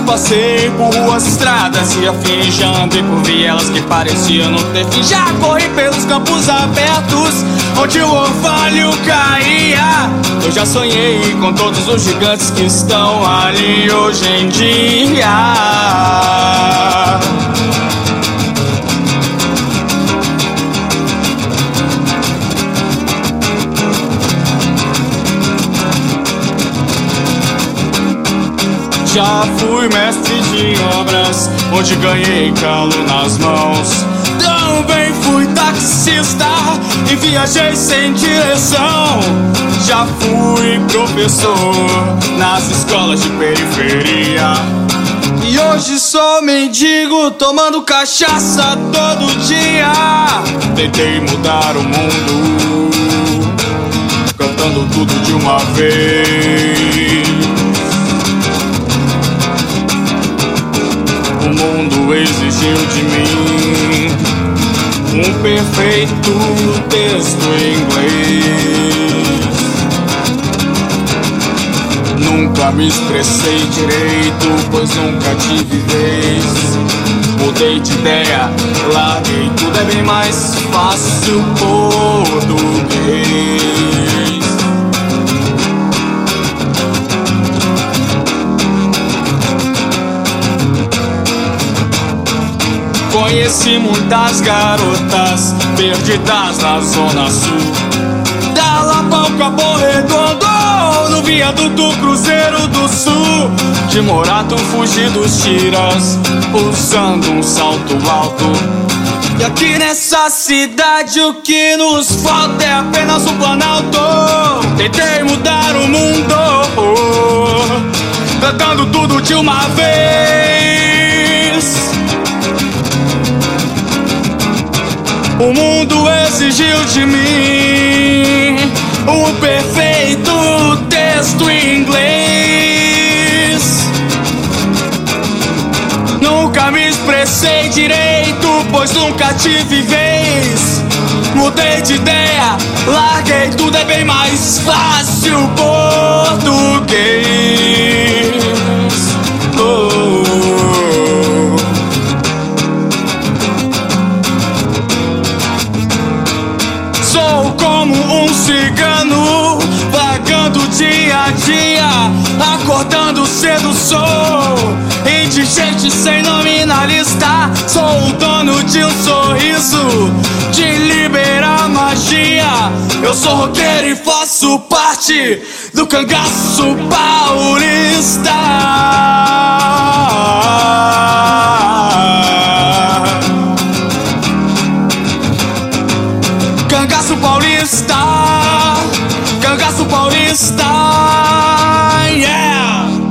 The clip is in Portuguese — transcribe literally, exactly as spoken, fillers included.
passei por ruas, estradas e afins, já andei por vielas que pareciam não ter fim. Já corri pelos campos abertos onde o orvalho caía. Eu já sonhei com todos os gigantes que estão ali hoje em dia. Já fui mestre de obras, onde ganhei calo nas mãos. Também fui taxista e viajei sem direção. Já fui professor nas escolas de periferia. E hoje sou mendigo, tomando cachaça todo dia. Tentei mudar o mundo, cantando tudo de uma vez. O mundo exigiu de mim um perfeito texto em inglês. Nunca me expressei direito, pois nunca tive vez. Mudei de ideia, larguei tudo, é bem mais fácil português. Conheci muitas garotas perdidas na zona sul, da Lapa ao Capão Redondo, no viaduto Cruzeiro do Sul. De Morato fugi dos tiras, usando um salto alto. E aqui nessa cidade o que nos falta é apenas um planalto. Tentei mudar o mundo, cantando tudo de uma vez. O mundo exigiu de mim um perfeito texto em inglês. Nunca me expressei direito, pois nunca tive vez. Mudei de ideia, larguei tudo, é bem mais fácil português. Oh. Sou como um cigano, vagando dia a dia, acordando cedo. Sou indigente sem nome na lista. Sou o dono de um sorriso, de liberar magia. Eu sou roqueiro e faço parte do cangaço paulista. Cangaço paulista, cangaço paulista, yeah!